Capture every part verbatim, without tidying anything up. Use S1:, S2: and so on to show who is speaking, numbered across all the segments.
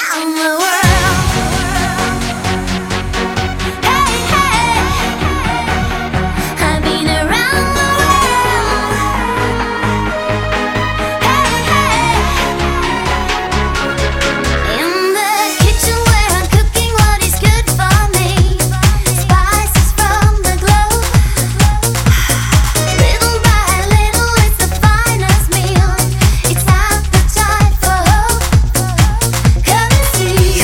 S1: See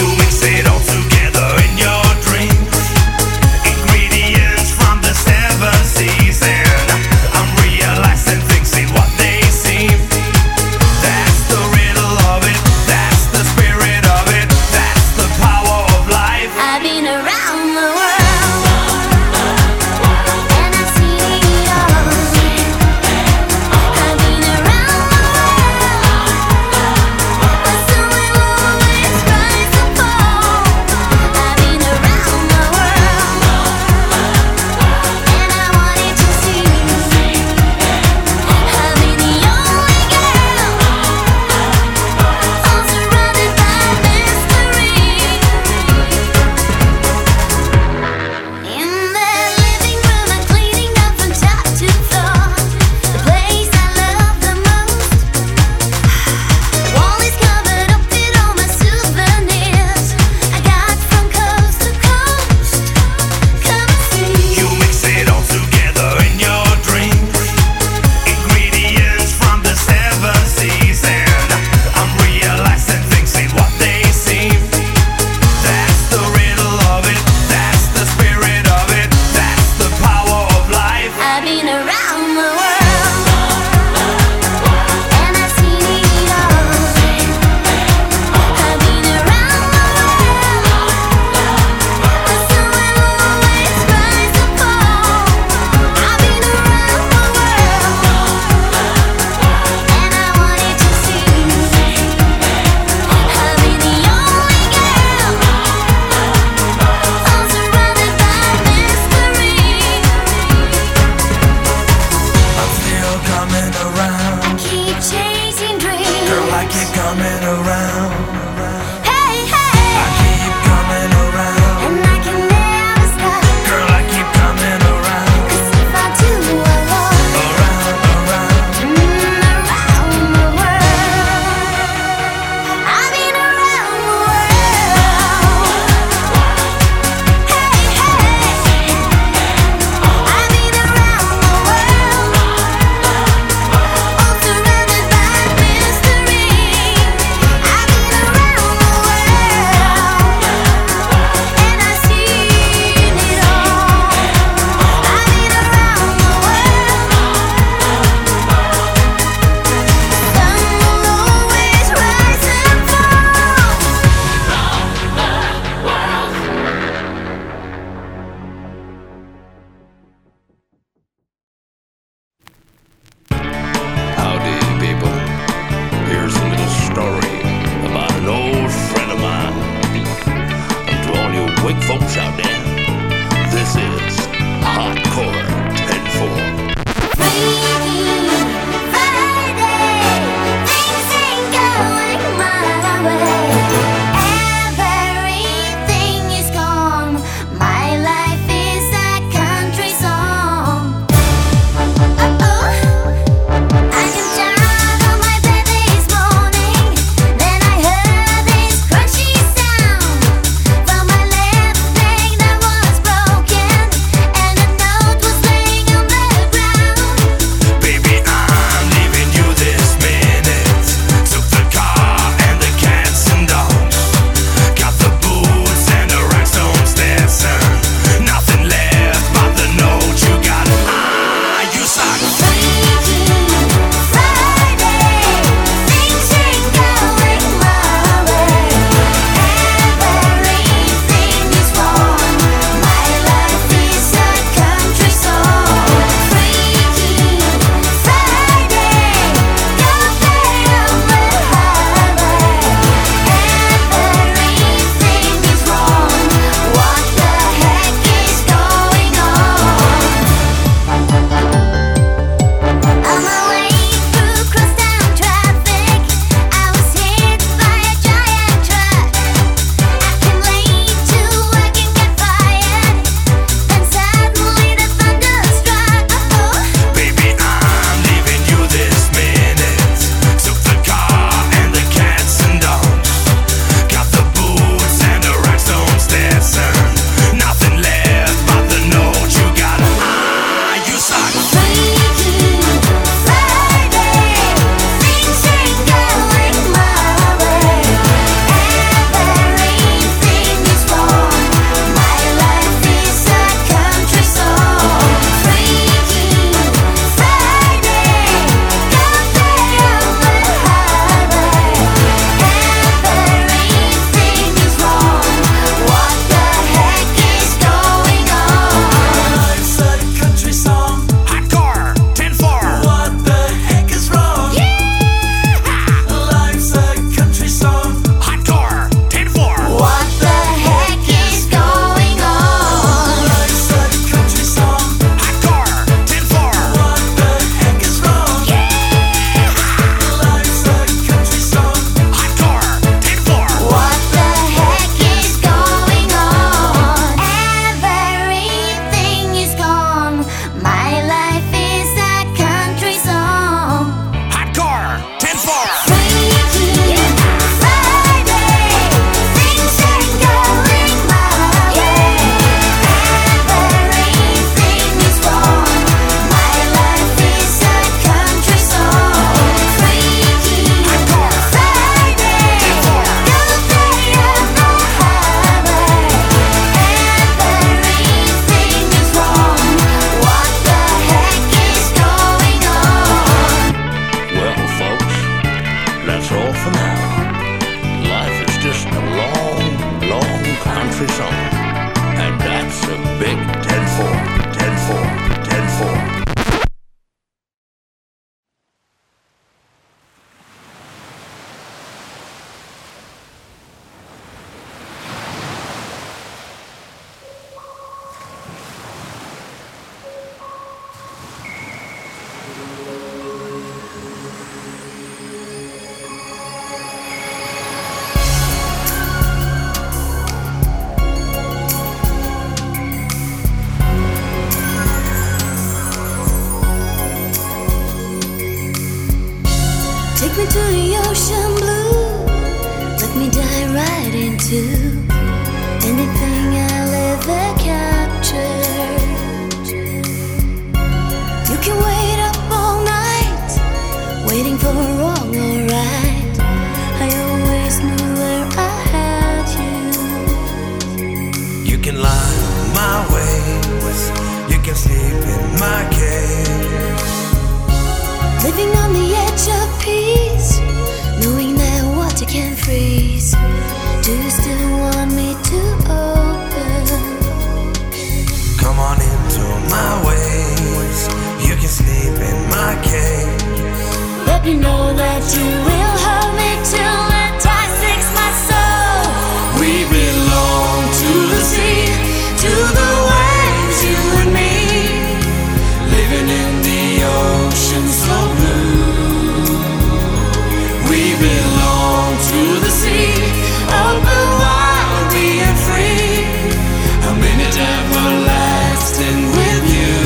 S1: want me to open.
S2: Come on into my ways. You can sleep in my cage.
S1: Let me know that you will hold me till it dissects my soul.
S2: We belong to the sea, to the waves, you and me, living in the ocean so blue. We belong to the sea, open wide, being free, a minute everlasting with you.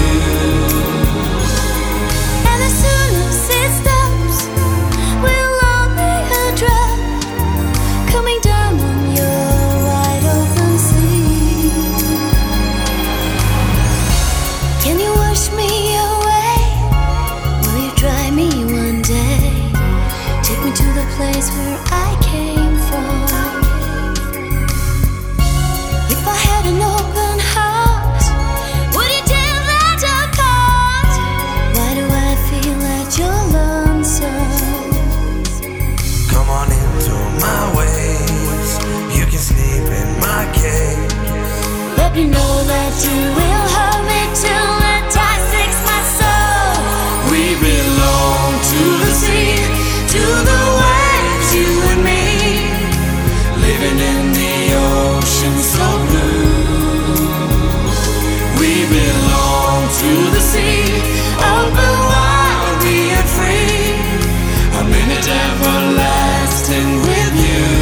S1: And as soon as it stops, we'll all be a drop coming down on your wide open sea. Can you wash me away? Will you dry me one day? Take me to the place where I came from. If I had an open heart, would you tear that apart? Why do I feel that you're lonesome?
S2: Come on into my ways. You can sleep in my cage.
S1: Let me know that you will hold me till it dissects my soul.
S2: We belong to the sea, to the waves, you and me, living in the ocean so blue. We belong to the sea, open wide, being free, a minute everlasting with you.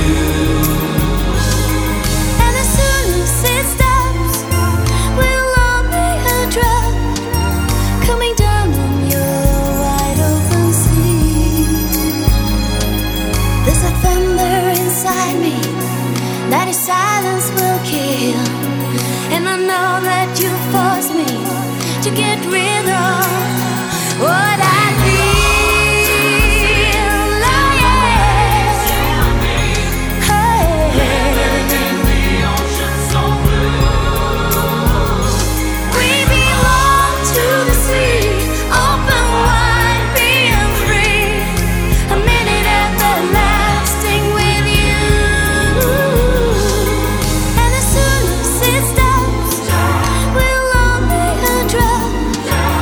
S1: And as soon as it stops, we'll all be a drop coming down on your wide open sea. There's a thunder inside me that your silence will kill, and I know that you force me to get rid of what I feel. Oh, yeah. Hey. We belong to the sea, open wide, being free, a minute everlasting with you. And as soon as it stops, we'll all be a drop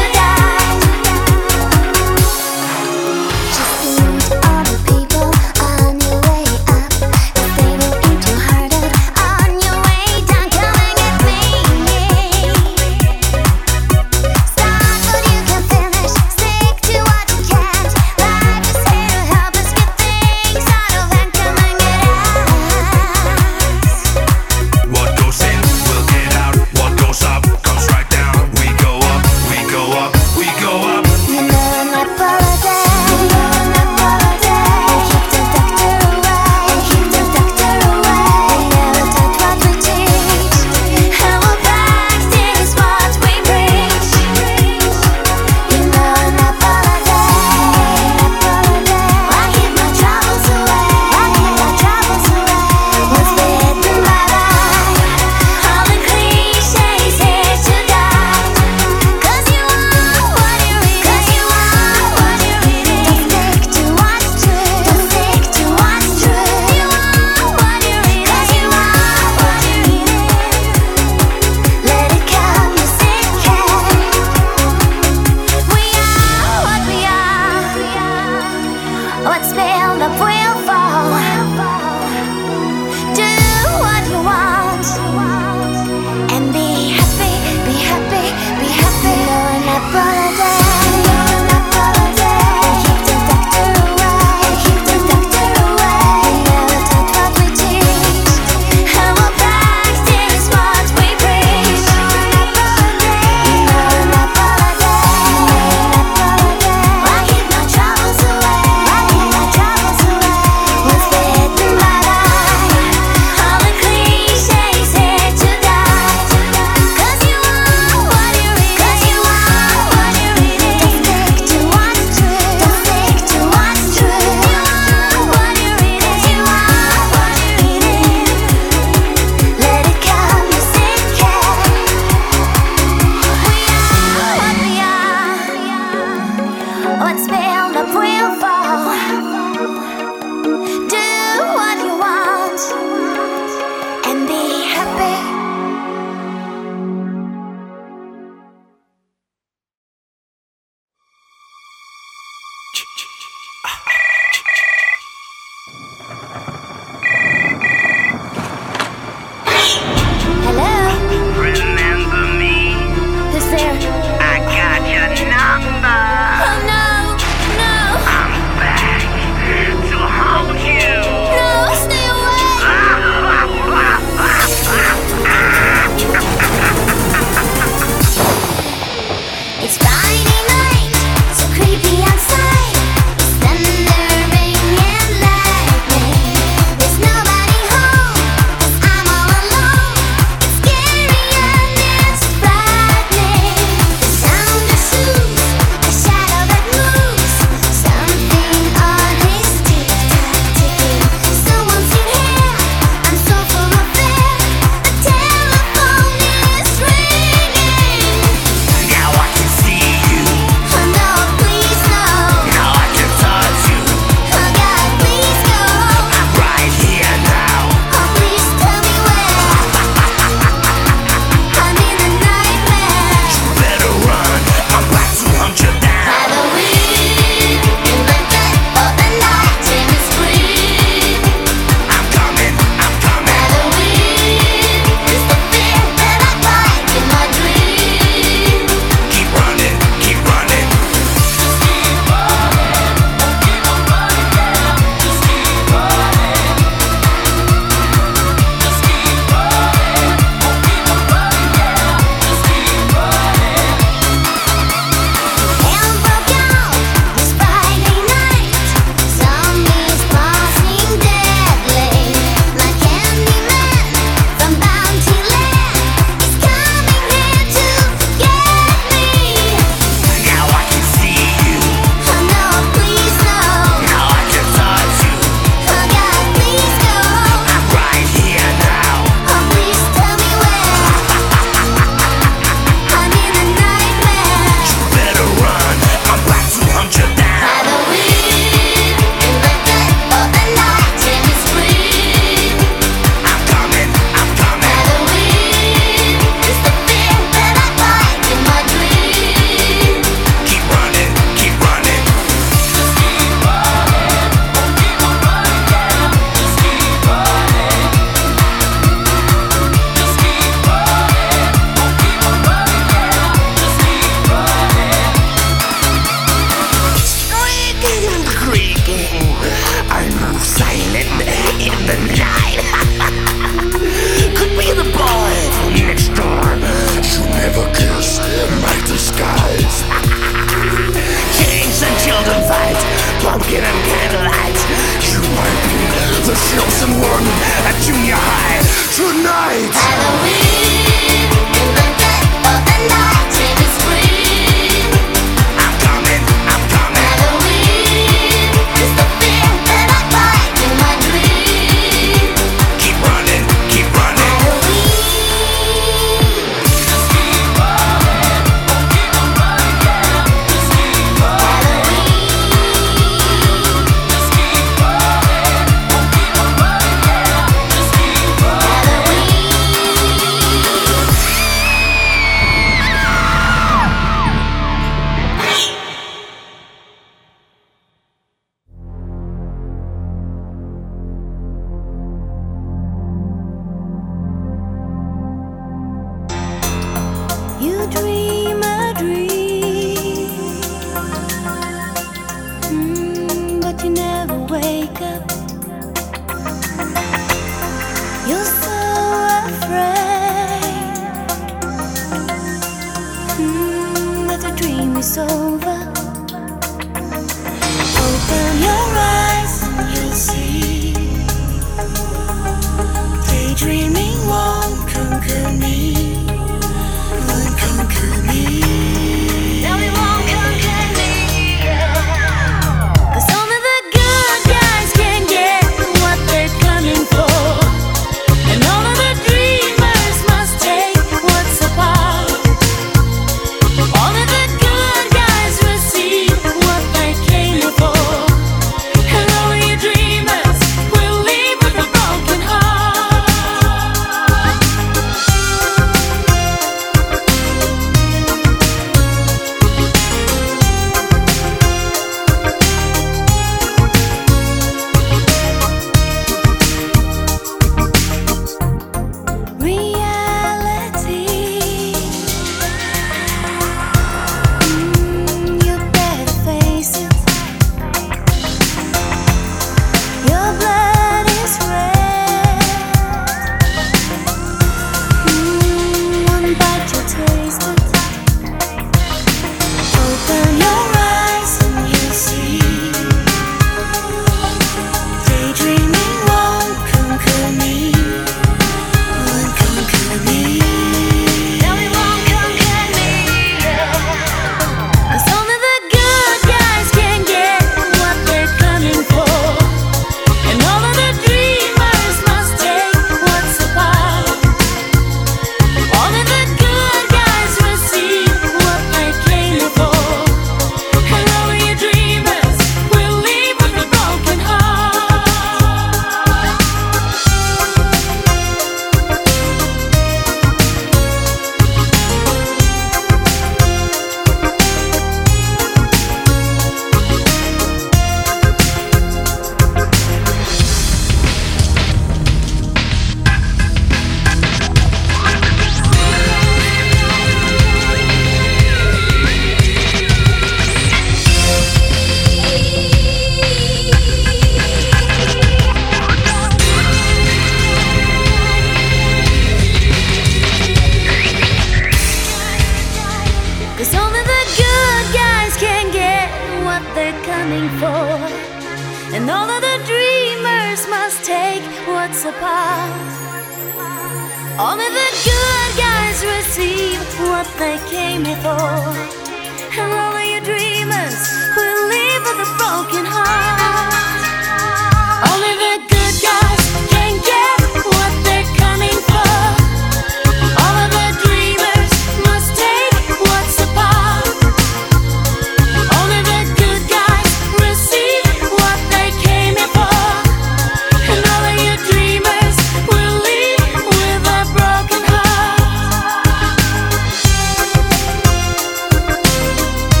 S1: 'Cause only the good guys can get what they're coming for, and all of the dreamers must take what's apart. Only the good guys receive what they came here for, and all of you dreamers will leave with a broken heart. Only the good guys can get what they're coming for. All of the dreamers must take what's apart. Only the good guys receive what they came here for, and all of you dreamers will leave with a broken heart.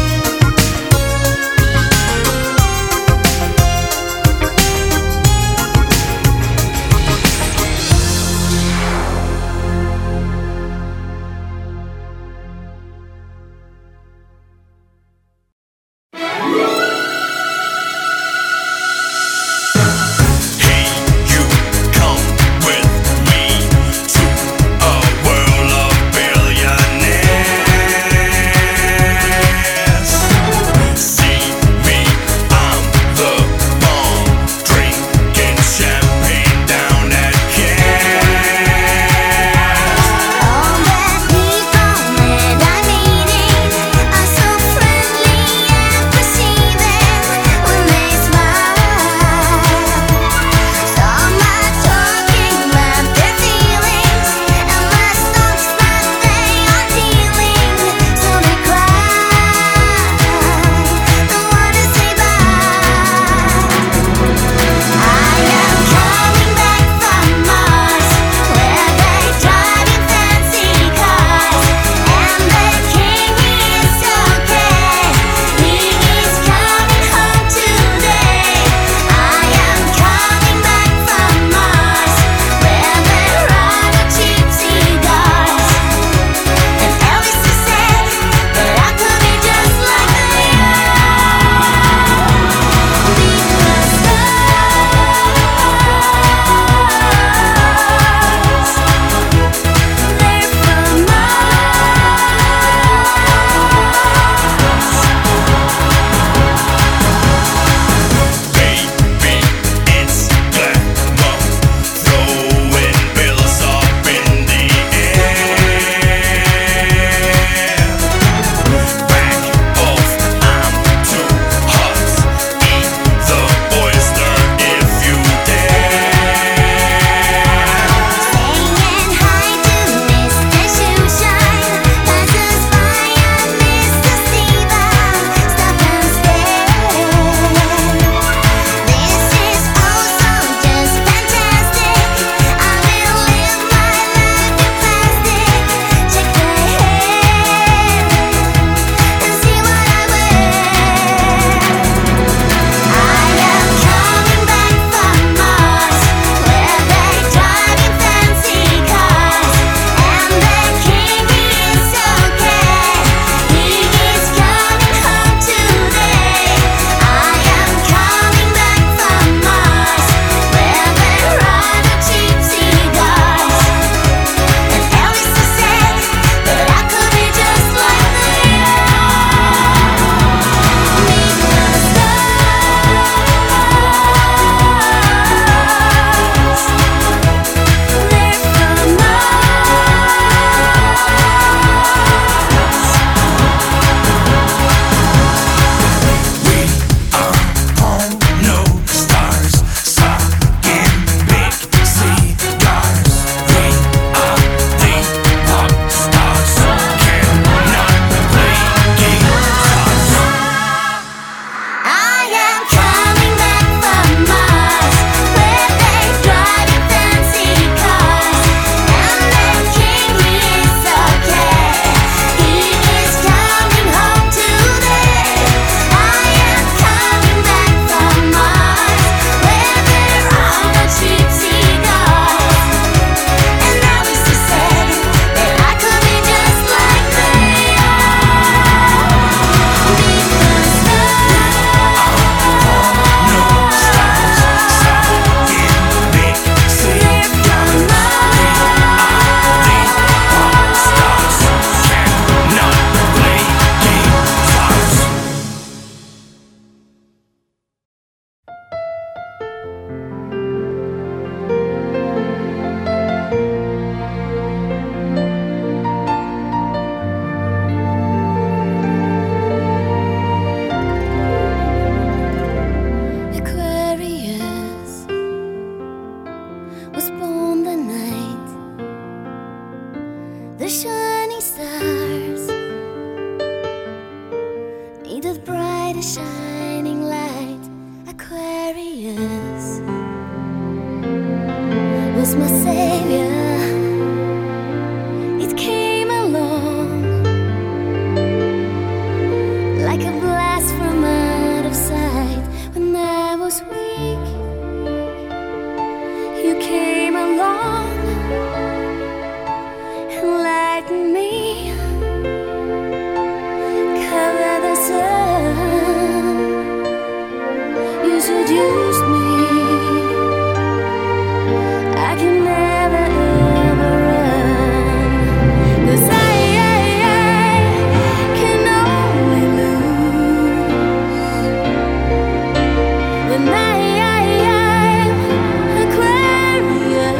S1: with bright shining light. Aquarius was my savior. It came along like a blast from out of sight. When I was weak, you came along and lightened me. Cover the sun, you seduced me. I can never ever run, 'cause I, I, I can only lose when I, I, I'm Aquarius.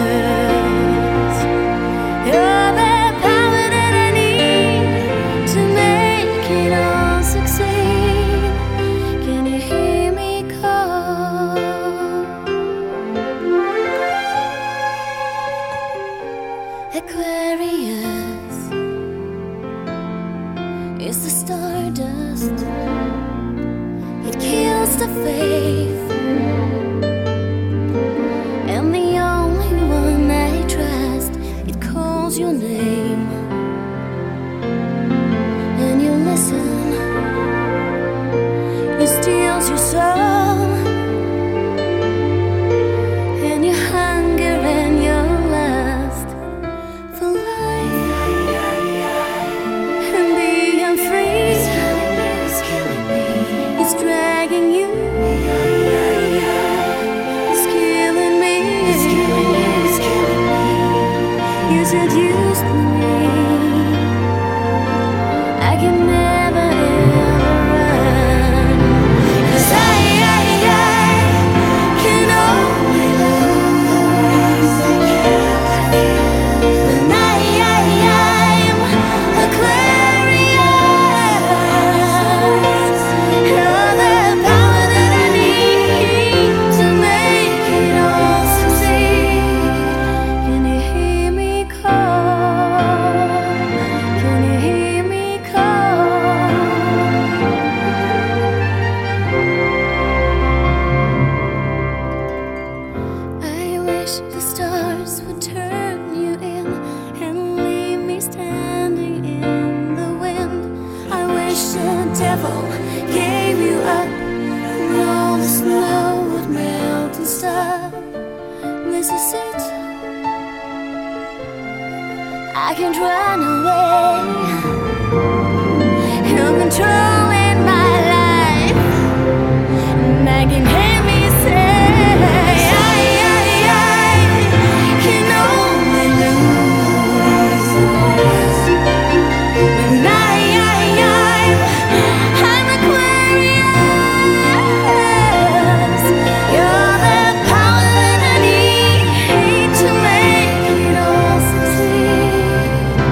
S1: You're the power that I need to make it all succeed. Can you hear me call? Aquarius is the stardust. It kills the faith, and the only one I trust. It calls your name, and you listen. It steals your soul, and your hunger and your lust for life and being free. It's dragging you, it's killing me. You seduced me. I can never ever run, 'cause I, I, I can only lose when I, I, I'm Aquarius. You're the power that I need to make it all succeed. Can you hear me call? Can you hear me call? I wish the stars would turn you in and leave me standing in the wind. I wish the devil gave you up and all the snow would melt and stop. This is it. I can't run away. You're controlling my life, and I can hear me say, I, I, I can only lose when I, I, I'm Aquarius. You're the power that I need to make it all succeed.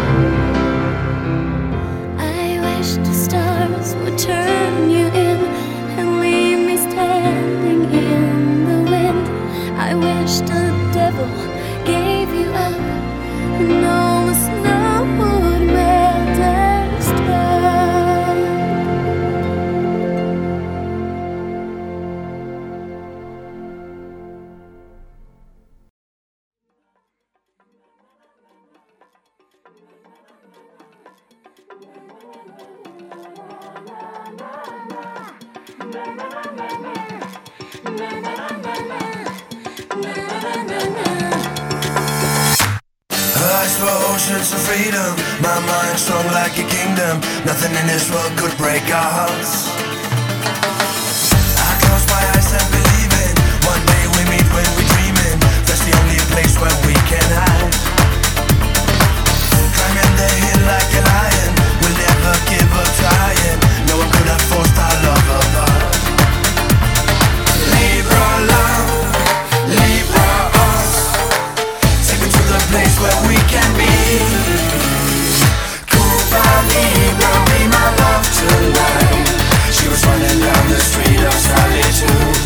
S1: I wish the stars would turn you in and leave me standing in the wind. I wish the devil gave you up and all the snow would melt and stop.
S2: Eyes for oceans of freedom, my mind strong like a kingdom. Nothing in this world could break our hearts. I close my eyes and believe in one day we meet when we're dreaming. That's the only place where we can hide. Climbing the hill like a lion, we'll never give up trying. No one could have forced our love apart. Libra love, Libra us. Take me to the place where we can be. Cuba Libra, be my love tonight. She was running down the street of solitude.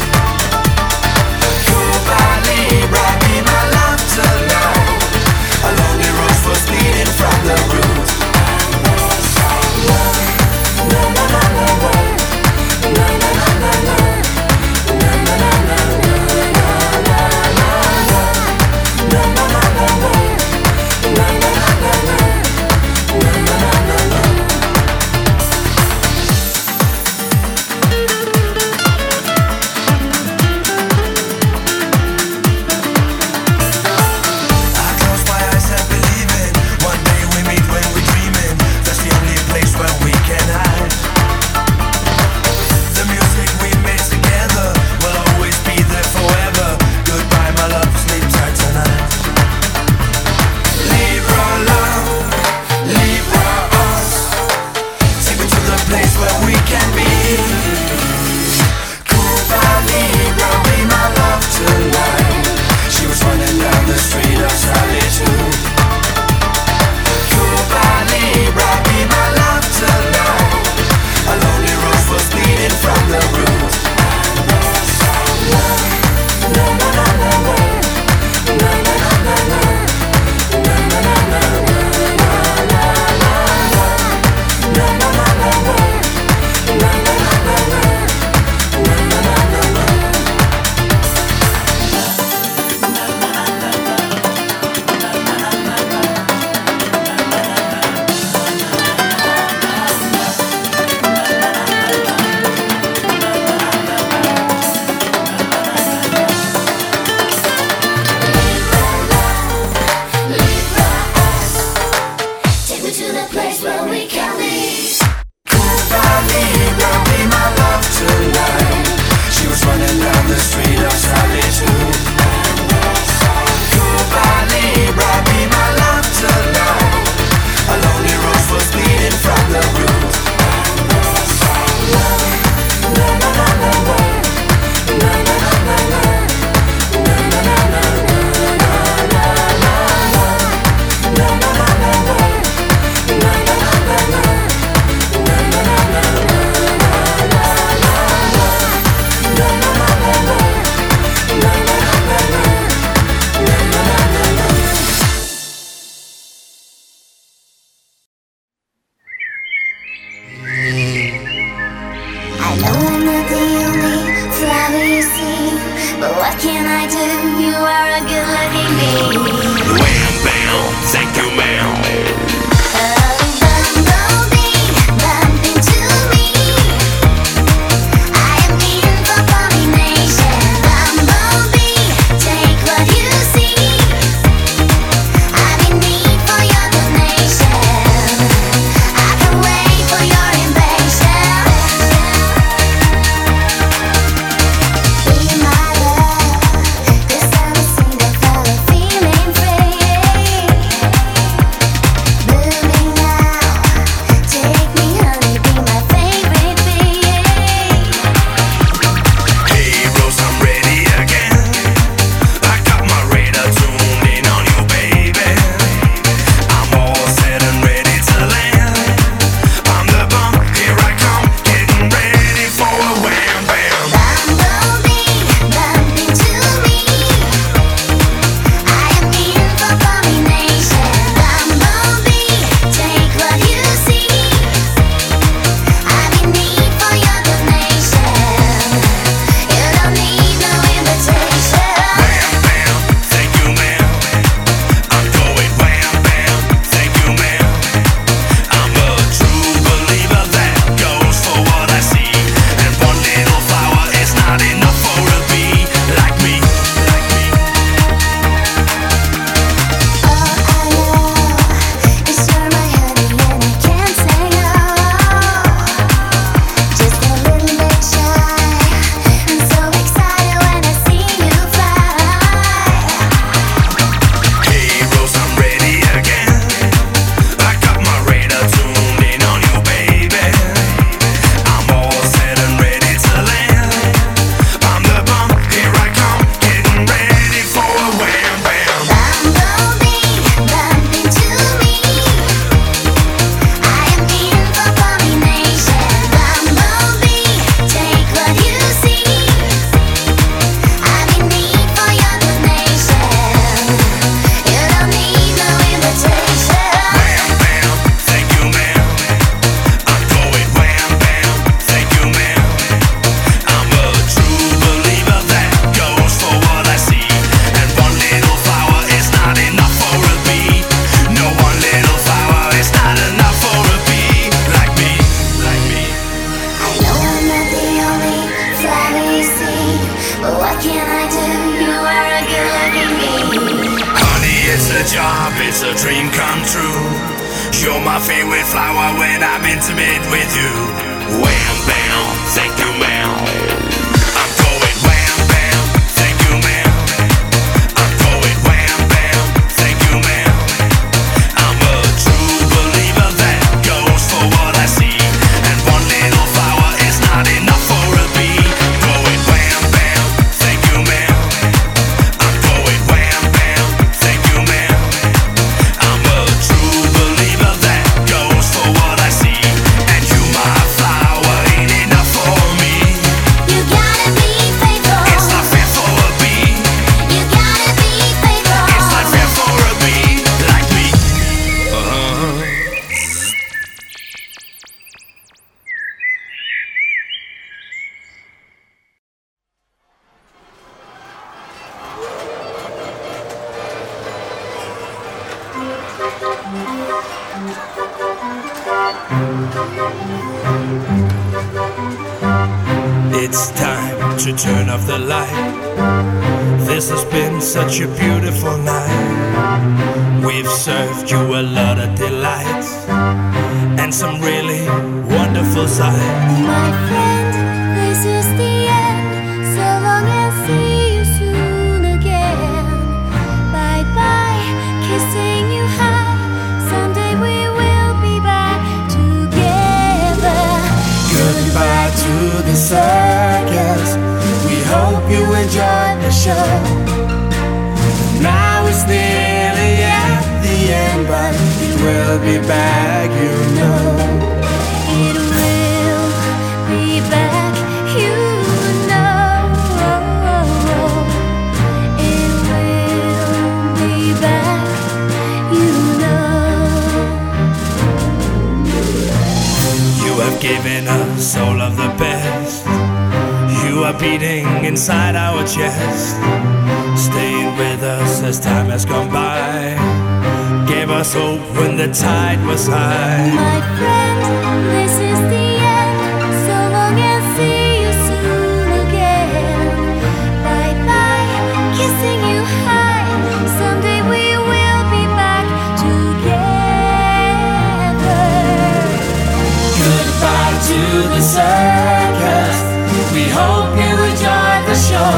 S2: Cuba Libra, be my love tonight. A lonely rose was bleeding from the root.
S1: I know I'm not the only flower you see, but what can I do? You are a good-looking bee.
S2: Wham bam, thank you ma'am. Job, it's a dream come true. You're my favorite flower when I'm intimate with you. Wham bam, thank you ma'am. I'm going wham bam, thank you ma'am. I'm going wham bam, thank you ma'am. I'm a true believer that goes for what I see, and one little flower is not enough for a bee. Going wham bam, thank you ma'am. I'm going wham bam, thank you ma'am. I'm a true believer that goes for what I see, and you, my flower, ain't enough for me.
S1: You gotta be faithful.
S2: It's not fair for a bee.
S1: You gotta be faithful.
S2: It's not fair for a bee like me. Uh-huh. It's time to turn off the light. This has been such a beautiful night. We've served you a lot of delights and some really wonderful sights.
S1: My friend, this is the end. So long and see you soon again. Bye bye, kissing you high. Someday we will be back together.
S2: Goodbye to the circus. We hope you enjoyed the show. Now it's nearly at the end, but it will be back, you know.
S1: It will be back, you know. It will be back, you know.
S2: You have given us all of the best. You are beating inside our chest, staying with us as time has gone by. Gave us hope when the tide was high.
S1: My friend, this is the end. So long and see you soon again. Bye bye, kissing you high. Someday we will be back together.
S2: Goodbye to the circus. We hope you enjoyed the show.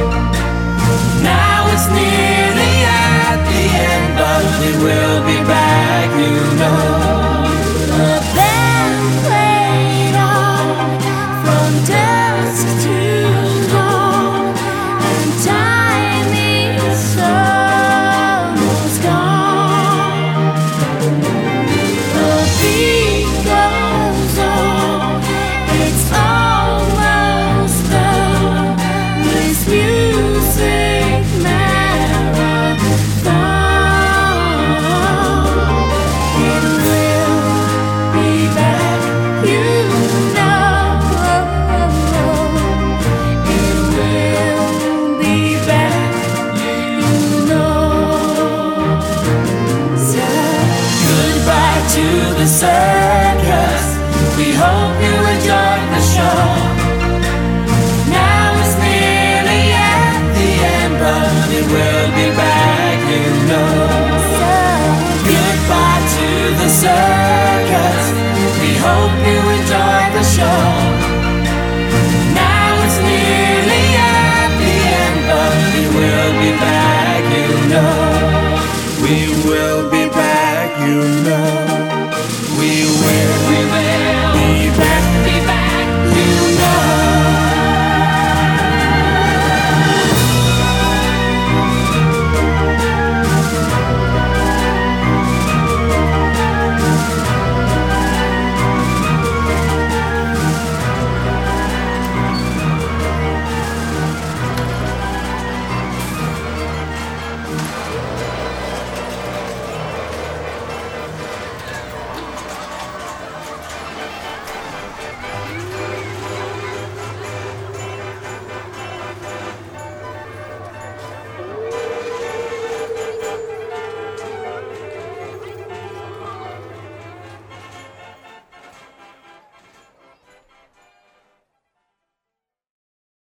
S2: Now it's nearly at the end, but we will be back, you know.
S1: The band played on from dusk to dawn, and time is almost gone. The beat goes on, it's almost done. This music marathon, it will be back, you know. It will be back, you know. So
S2: Goodbye to the circus. We hope you enjoyed the show. Now it's nearly at the end, but it will be back, you know.
S1: so
S2: Goodbye to the circus. We hope you enjoyed the show. Now it's nearly at the end, but we will be back, you know. We will be back, you know.